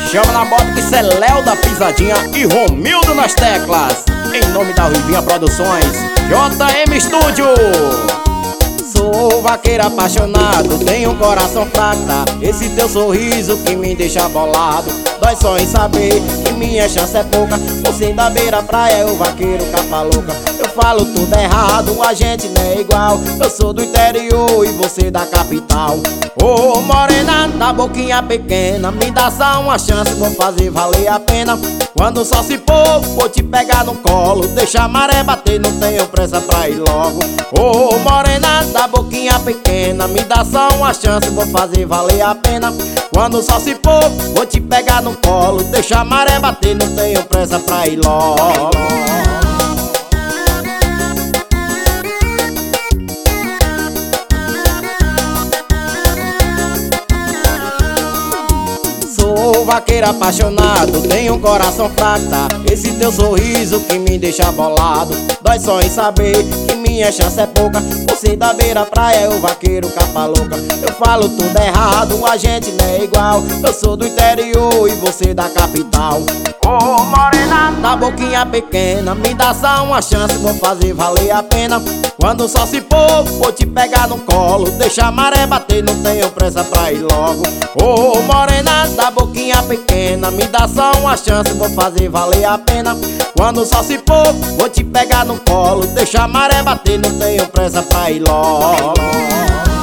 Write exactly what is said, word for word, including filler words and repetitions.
Chama na bota que cê é Léo da Pisadinha e Romildo nas teclas. Em nome da Ruivinha Produções, J M Studio. Sou vaqueiro apaixonado, tenho um coração fraco. Esse teu sorriso que me deixa bolado. Dói só em saber que minha chance é pouca. Você da beira praia, eu vaqueiro capa louca. Eu falo tudo errado, a gente não é igual. Eu sou do interior e você da capital. Ô oh, morena da boquinha pequena, me dá só uma chance, vou fazer valer a pena. Quando só se for, vou te pegar no colo. Deixa a maré bater, não tenho pressa pra ir logo. Ô oh, morena da boquinha pequena, me dá só uma chance, vou fazer valer a pena. Quando só se for, vou te pegar no colo. Deixa a maré bater, não tenho pressa pra ir logo. Sou vaqueiro apaixonado, tenho um coração fraco. Esse teu sorriso que me deixa bolado. Dói só em saber que minha chance é pouca. Você da beira praia, eu vaqueiro capa louca. Eu falo tudo errado, a gente não é igual. Eu sou do interior e você da capital. Ô oh, morena da boquinha pequena, me dá só uma chance, vou fazer valer a pena. Quando só se for, vou te pegar no colo. Deixa a maré bater, não tenho pressa pra ir logo. Ô oh, morena da boquinha pequena, me dá só uma chance, vou fazer valer a pena. Quando só se for, vou te pegar no colo. Deixa a maré bater, não tenho pressa pra ir logo.